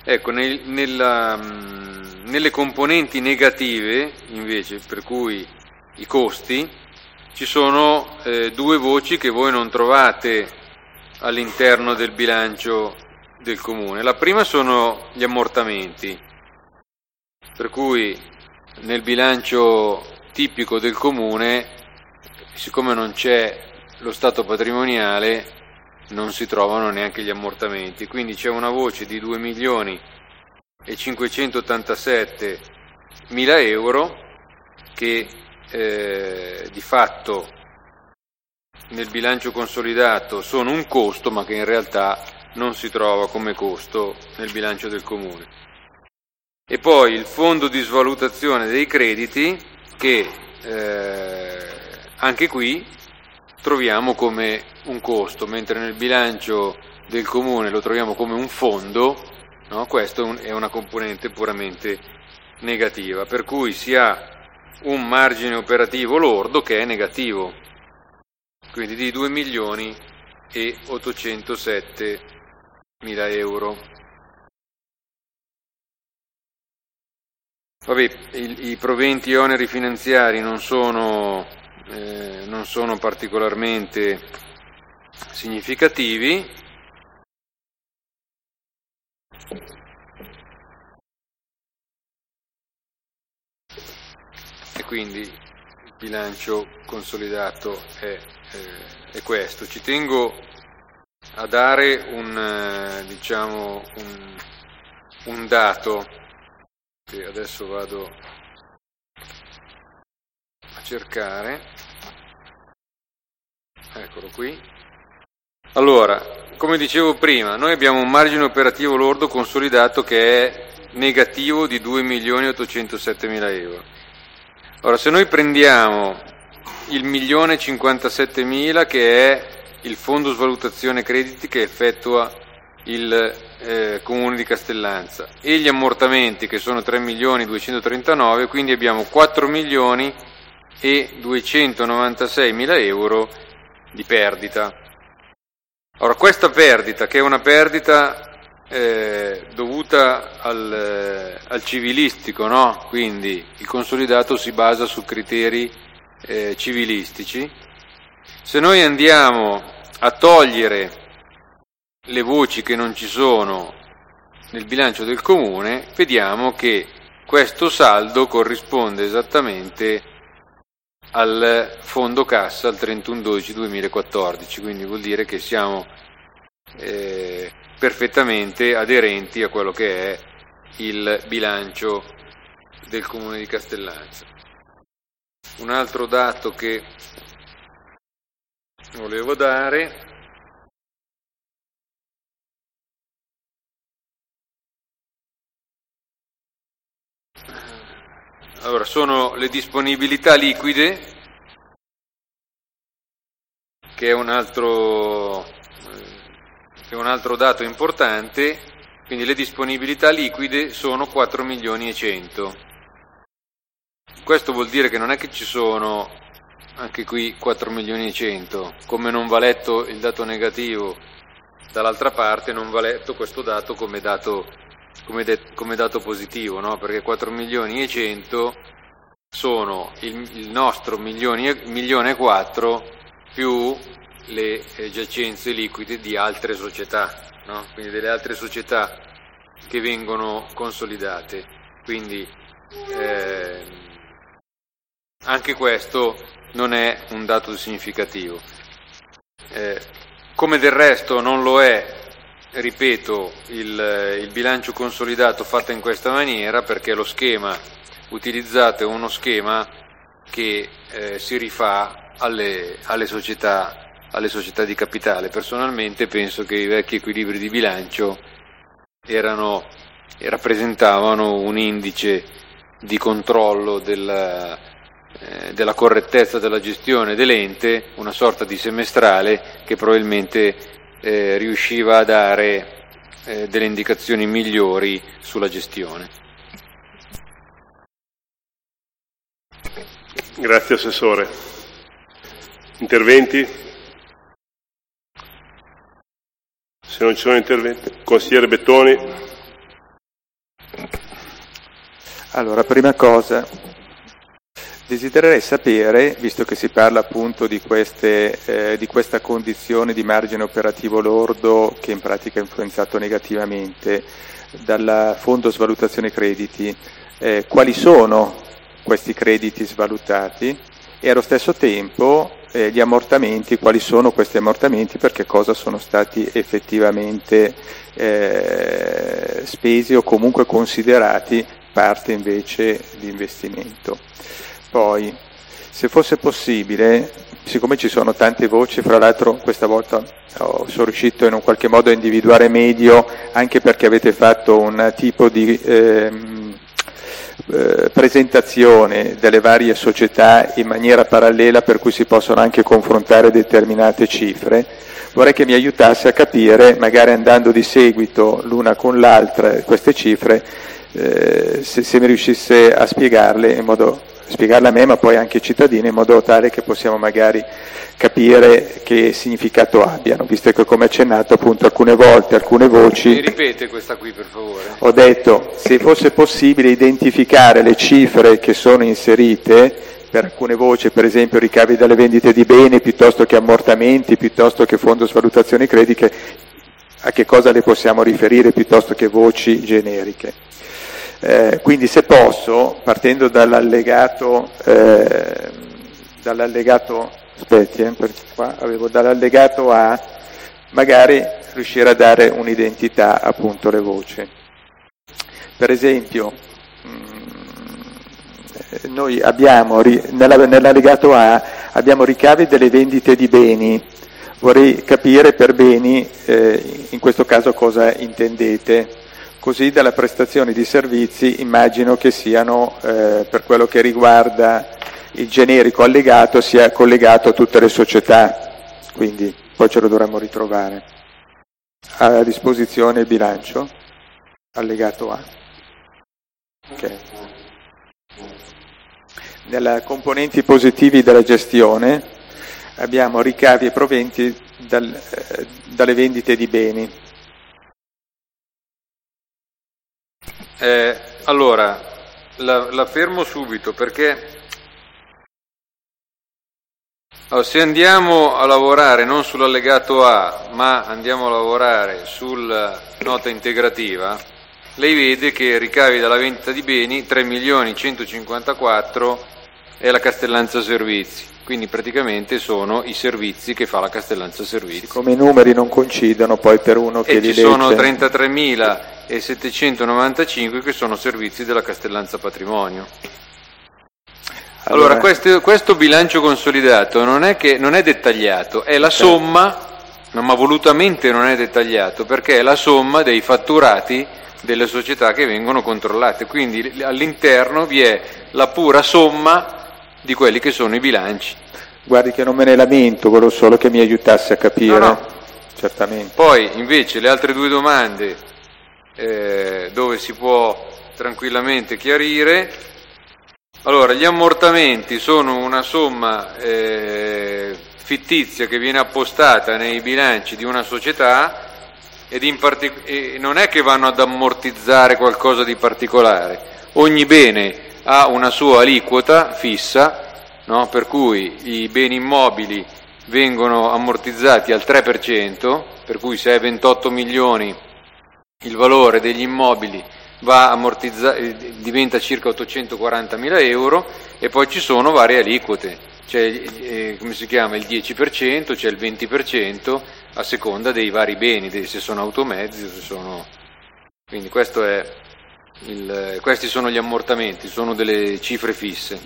Ecco, nelle componenti negative, invece, per cui i costi, ci sono due voci che voi non trovate all'interno del bilancio del comune. La prima sono gli ammortamenti, per cui nel bilancio tipico del comune, siccome non c'è lo stato patrimoniale, non si trovano neanche gli ammortamenti, quindi c'è una voce di 2.587.000 euro che di fatto nel bilancio consolidato sono un costo, ma che in realtà non si trova come costo nel bilancio del comune. E poi il fondo di svalutazione dei crediti che anche qui troviamo come un costo, mentre nel bilancio del comune lo troviamo come un fondo, no? Questo è una componente puramente negativa, per cui si ha un margine operativo lordo che è negativo, quindi di 2.807.000 euro. Vabbè, i proventi e oneri finanziari non sono particolarmente significativi. E quindi il bilancio consolidato è questo. Ci tengo a dare un dato che adesso vado a cercare. Eccolo qui. Allora, come dicevo prima, noi abbiamo un margine operativo lordo consolidato che è negativo di 2.807.000 euro. Ora, se noi prendiamo il 1.057.000 che è il fondo svalutazione crediti che effettua il Comune di Castellanza e gli ammortamenti che sono 3.239.000, quindi abbiamo 4.296.000 euro di perdita. Ora, questa perdita, che è una perdita dovuta al civilistico, no? Quindi il consolidato si basa su criteri civilistici. Se noi andiamo a togliere le voci che non ci sono nel bilancio del comune, vediamo che questo saldo corrisponde esattamente al fondo cassa al 31/12/2014, quindi vuol dire che siamo perfettamente aderenti a quello che è il bilancio del Comune di Castellanza. Un altro dato che volevo dare sono le disponibilità liquide, che è un altro dato importante. Quindi le disponibilità liquide sono 4.100.000. Questo vuol dire che non è che ci sono anche qui 4.100.000, come non va letto il dato negativo dall'altra parte, non va letto questo dato come dato positivo, no? Perché 4.100.000 sono il nostro 1.400.000 più le giacenze liquide di altre società, no? Quindi delle altre società che vengono consolidate. Quindi anche questo non è un dato significativo. Come del resto non lo è, ripeto, il bilancio consolidato fatto in questa maniera, perché lo schema utilizzato è uno schema che si rifà alle società di capitale. Personalmente penso che i vecchi equilibri di bilancio rappresentavano un indice di controllo della correttezza della gestione dell'ente, una sorta di semestrale che probabilmente riusciva a dare delle indicazioni migliori sulla gestione. Grazie Assessore. Interventi? Se non ci sono interventi, Consigliere Bettoni. Allora, prima cosa, desidererei sapere, visto che si parla appunto di questa condizione di margine operativo lordo che in pratica è influenzato negativamente dal Fondo Svalutazione Crediti, quali sono questi crediti svalutati e allo stesso tempo gli ammortamenti, quali sono questi ammortamenti, perché cosa sono stati effettivamente spesi o comunque considerati parte invece di investimento. Poi, se fosse possibile, siccome ci sono tante voci, fra l'altro questa volta sono riuscito in un qualche modo a individuare meglio, anche perché avete fatto un tipo di presentazione delle varie società in maniera parallela, per cui si possono anche confrontare determinate cifre. Vorrei che mi aiutasse a capire, magari andando di seguito l'una con l'altra, queste cifre, se mi riuscisse a spiegarle a me, ma poi anche ai cittadini, in modo tale che possiamo magari capire che significato abbiano, visto che, come accennato, appunto, alcune volte, alcune voci... Mi ripete questa qui, per favore? Ho detto, se fosse possibile identificare le cifre che sono inserite, per alcune voci, per esempio ricavi dalle vendite di beni, piuttosto che ammortamenti, piuttosto che fondo svalutazioni crediche, a che cosa le possiamo riferire, piuttosto che voci generiche. Quindi, se posso, partendo dall'allegato, dall'allegato A, magari riuscire a dare un'identità appunto alle voci. Per esempio, noi abbiamo, nell'allegato A, abbiamo ricavi delle vendite di beni. Vorrei capire per beni, in questo caso, cosa intendete. Così dalla prestazione di servizi immagino che siano, per quello che riguarda il generico allegato, sia collegato a tutte le società, quindi poi ce lo dovremmo ritrovare. A disposizione il bilancio, allegato A. Okay. Nella componenti positivi della gestione abbiamo ricavi e proventi dalle vendite di beni. Allora, la fermo subito, perché se andiamo a lavorare non sull'allegato A, ma andiamo a lavorare sulla nota integrativa, lei vede che ricavi dalla vendita di beni 3.154.000 è la Castellanza Servizi, quindi praticamente sono i servizi che fa la Castellanza Servizi. Come i numeri non coincidono poi per uno che li legge. E ci sono 33.795 che sono servizi della Castellanza Patrimonio. Allora questo bilancio consolidato non è dettagliato, è la somma, ma volutamente non è dettagliato, perché è la somma dei fatturati delle società che vengono controllate, quindi all'interno vi è la pura somma di quelli che sono i bilanci. Guardi che non me ne lamento, volevo solo che mi aiutasse a capire. No. Certamente. Poi invece le altre due domande dove si può tranquillamente chiarire. Allora, gli ammortamenti sono una somma fittizia che viene appostata nei bilanci di una società e non è che vanno ad ammortizzare qualcosa di particolare. Ogni bene ha una sua aliquota fissa, no? Per cui i beni immobili vengono ammortizzati al 3%, per cui se è 28 milioni il valore degli immobili diventa circa 840.000 euro, e poi ci sono varie aliquote, c'è come si chiama, il 10%, c'è il 20% a seconda dei vari beni, se sono automezzi o se sono... Quindi questi sono gli ammortamenti, sono delle cifre fisse.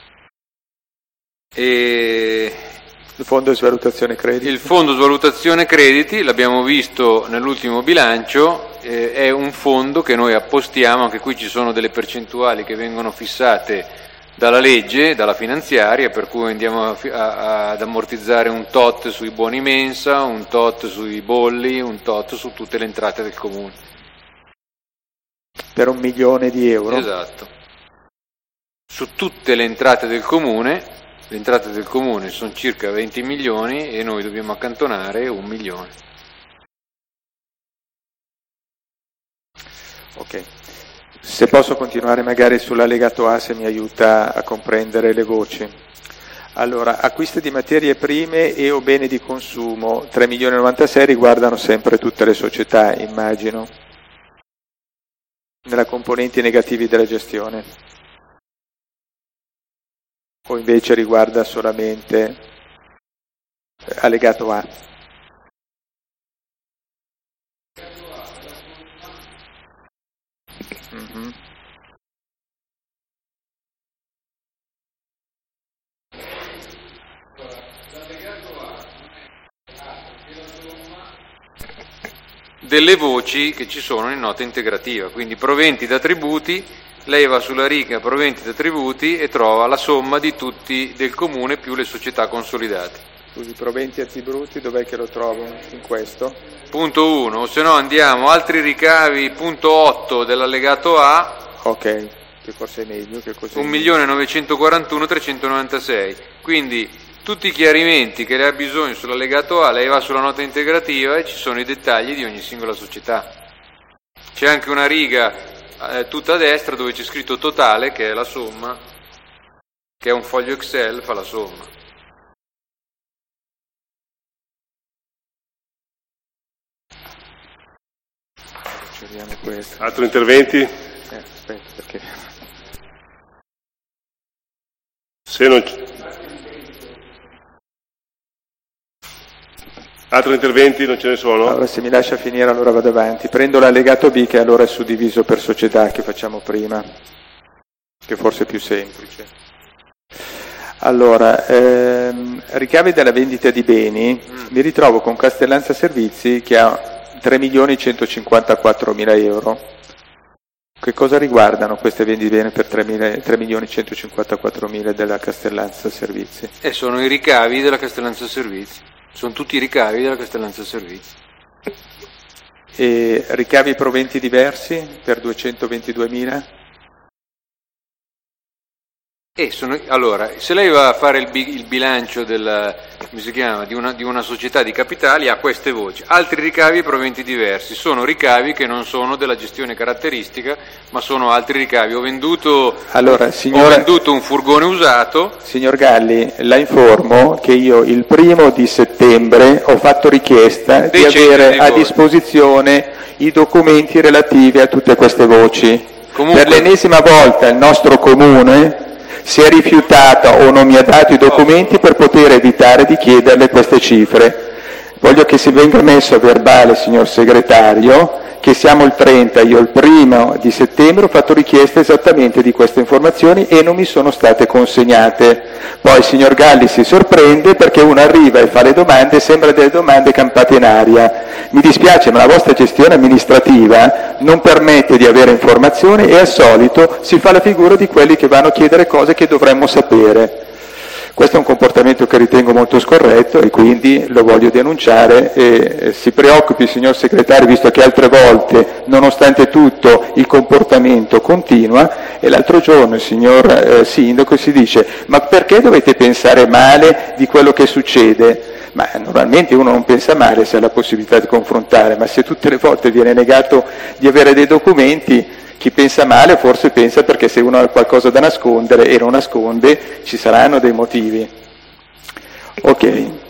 E il fondo svalutazione crediti? Il fondo svalutazione crediti, l'abbiamo visto nell'ultimo bilancio, è un fondo che noi appostiamo, anche qui ci sono delle percentuali che vengono fissate dalla legge, dalla finanziaria, per cui andiamo ad ammortizzare un tot sui buoni mensa, un tot sui bolli, un tot su tutte le entrate del comune. Per 1 milione di euro? Esatto. Su tutte le entrate del comune. Le entrate del comune sono circa 20 milioni e noi dobbiamo accantonare 1 milione. Ok. Se posso continuare magari sull'allegato A, se mi aiuta a comprendere le voci. Allora, acquisti di materie prime e o beni di consumo, 3.096.000 riguardano sempre tutte le società, immagino, nella componenti negativi della gestione. O invece riguarda solamente allegato A? Mm-hmm. Delle voci che ci sono in nota integrativa, quindi proventi da tributi, lei va sulla riga proventi da tributi e trova la somma di tutti del comune più le società consolidate. Scusi, proventi e tributi, dov'è che lo trovo in questo? Punto 1, o se no andiamo, altri ricavi, punto 8 dell'allegato A. Ok, che forse è meglio, che così. 1.941.396, quindi tutti i chiarimenti che lei ha bisogno sull'allegato A, lei va sulla nota integrativa e ci sono i dettagli di ogni singola società. C'è anche una riga tutta a destra dove c'è scritto totale, che è la somma, che è un foglio Excel, fa la somma. Altri interventi? Aspetta, perché... Se non... Altri interventi non ce ne sono? Allora, se mi lascia finire, allora vado avanti. Prendo l'allegato B, che allora è suddiviso per società, che facciamo prima, che forse è più semplice. Allora, ricavi della vendita di beni, mi ritrovo con Castellanza Servizi che ha 3.154.000 euro. Che cosa riguardano queste vendite di beni per 3.154.000 della Castellanza Servizi? E sono i ricavi della Castellanza Servizi. Sono tutti i ricavi della Castellanza Servizi. E ricavi e proventi diversi per 222.000? Allora, se lei va a fare il bilancio come si chiama, di una società di capitali, ha queste voci. Altri ricavi e proventi diversi. Sono ricavi che non sono della gestione caratteristica, ma sono altri ricavi. Ho venduto un furgone usato. Signor Galli, la informo che io il 1° settembre ho fatto richiesta di avere a disposizione i documenti relativi a tutte queste voci. Comunque, per l'ennesima volta il nostro comune si è rifiutata o non mi ha dato i documenti per poter evitare di chiederle queste cifre. Voglio che si venga messo a verbale, signor segretario, che siamo il 30, io il 1° settembre ho fatto richiesta esattamente di queste informazioni e non mi sono state consegnate. Poi il signor Galli si sorprende perché uno arriva e fa le domande e sembra delle domande campate in aria. Mi dispiace, ma la vostra gestione amministrativa non permette di avere informazioni e al solito si fa la figura di quelli che vanno a chiedere cose che dovremmo sapere. Questo è un comportamento che ritengo molto scorretto e quindi lo voglio denunciare e si preoccupi, signor segretario, visto che altre volte, nonostante tutto, il comportamento continua e l'altro giorno il signor sindaco si dice ma perché dovete pensare male di quello che succede? Ma normalmente uno non pensa male se ha la possibilità di confrontare, ma se tutte le volte viene negato di avere dei documenti, chi pensa male forse pensa perché se uno ha qualcosa da nascondere e lo nasconde ci saranno dei motivi. Ok.